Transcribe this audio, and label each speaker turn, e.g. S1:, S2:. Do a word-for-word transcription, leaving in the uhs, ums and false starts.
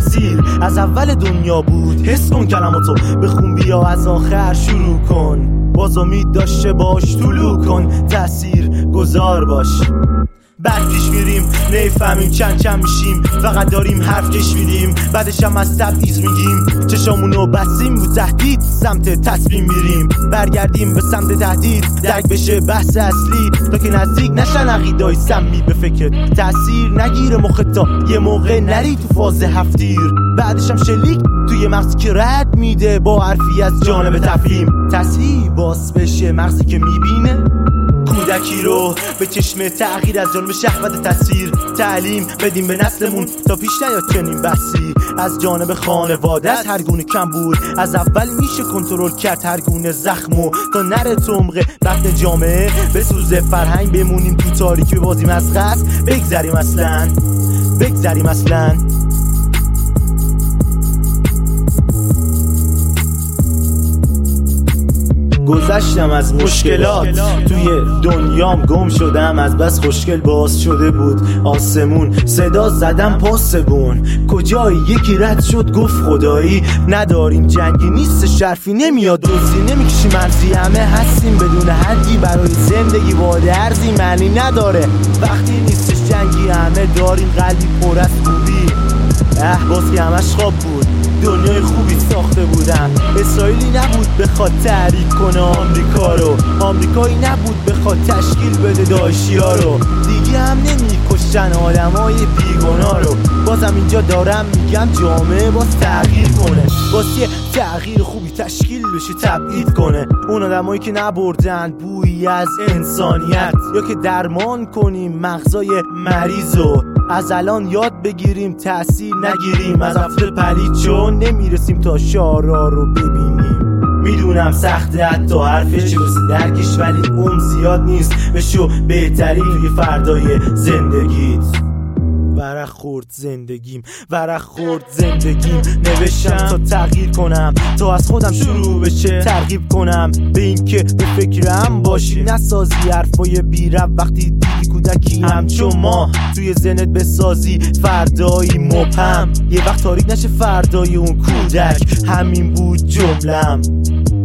S1: تأثیر از اول دنیا بود. حس کن کلماتو بخون، بیا از آخر شروع کن. باز امید داشته باش، طلوع کن، تأثیر گذار باش. بعد پیش میریم نمیفهمیم چند چند میشیم، فقط داریم حرف کش میدیم، بعدش هم از تبعیض میگیم. چشامونو بستیم رو تهدید، سمت تصمیم میریم. برگردیم به سمت تهدید، درک بشه بحث اصلی، تا که نزدیک نشن عقیدای سمی به فکر. تأثیر نگیره مخت تا یه موقع نری تو فاز هفتیر، بعدش هم شلیک توی مغزی که رد میده با حرفی از جانب تفهیم. تأثیر باز بشه مغزی که میبینه کودکی رو به چشم تغییر از جانب شهوت تصویر. تعلیم بدیم به نسلمون تا پیش نیاد چنین بحثی از جانب خانواده. از هر گونه کم بود از اول میشه کنترل کرد هر گونه زخمو، تا نره تو عمق بطن جامعه بسوزه فرهنگ. بمونیم تو تاریکی بازیم از قصد، بگذریم اصلا بگذریم اصلا گذشتم از مشکلات، توی دنیام گم شدم، از بس خوشگل باز شده بود آسمون. صدا زدم پاسبون، کجایی؟ یکی رد شد گفت خدایی نداریم، جنگی نیست، شرفی نمیاد، دوستی نمیکشی مرزی، همه هستیم بدون حدی، برای زندگی واده ارزی معنی نداره وقتی نیستش جنگی. همه داریم قلبی پر از خوبی، اه باز که همش خواب بود، دنیای خوبی ساخته بودم. اسرائیلی نبود بخواد تحریک کنه آمریکا رو، آمریکایی نبود بخواد تشکیل بده داعشیا رو، دیگه هم نمیکشن آدمای بیگناه رو. بازم اینجا دارم میگم جامعه باز تغییر کنه، باز یه تغییر خوبی تشکیل بشه، تبعید کنه اون آدمایی که نبردن بویی از انسانیت، یا که درمان کنیم مغزای مریضو از الان یاد بگیریم، تأثیر نگیریم از افعال پلید، چون نمیرسیم تا شعرها رو ببینیم. میدونم سخته حتی حرفش برسی درکش، ولی اون زیاد نیست، بشو بهترین توی فردای زندگیت. ورق خورد زندگیم، ورق خورد زندگیم، نوشتم تا تغییر کنم، تا از خودم شروع بشه ترغیب کنم به این که به فکرم باشی، نسازی حرفای بی‌ربط وقتی دیدی کودکی همچون ما توی ذهنت بسازی فردایی مبهم، یه وقت تاریک نشه فردای اون کودک. همین بود جملم.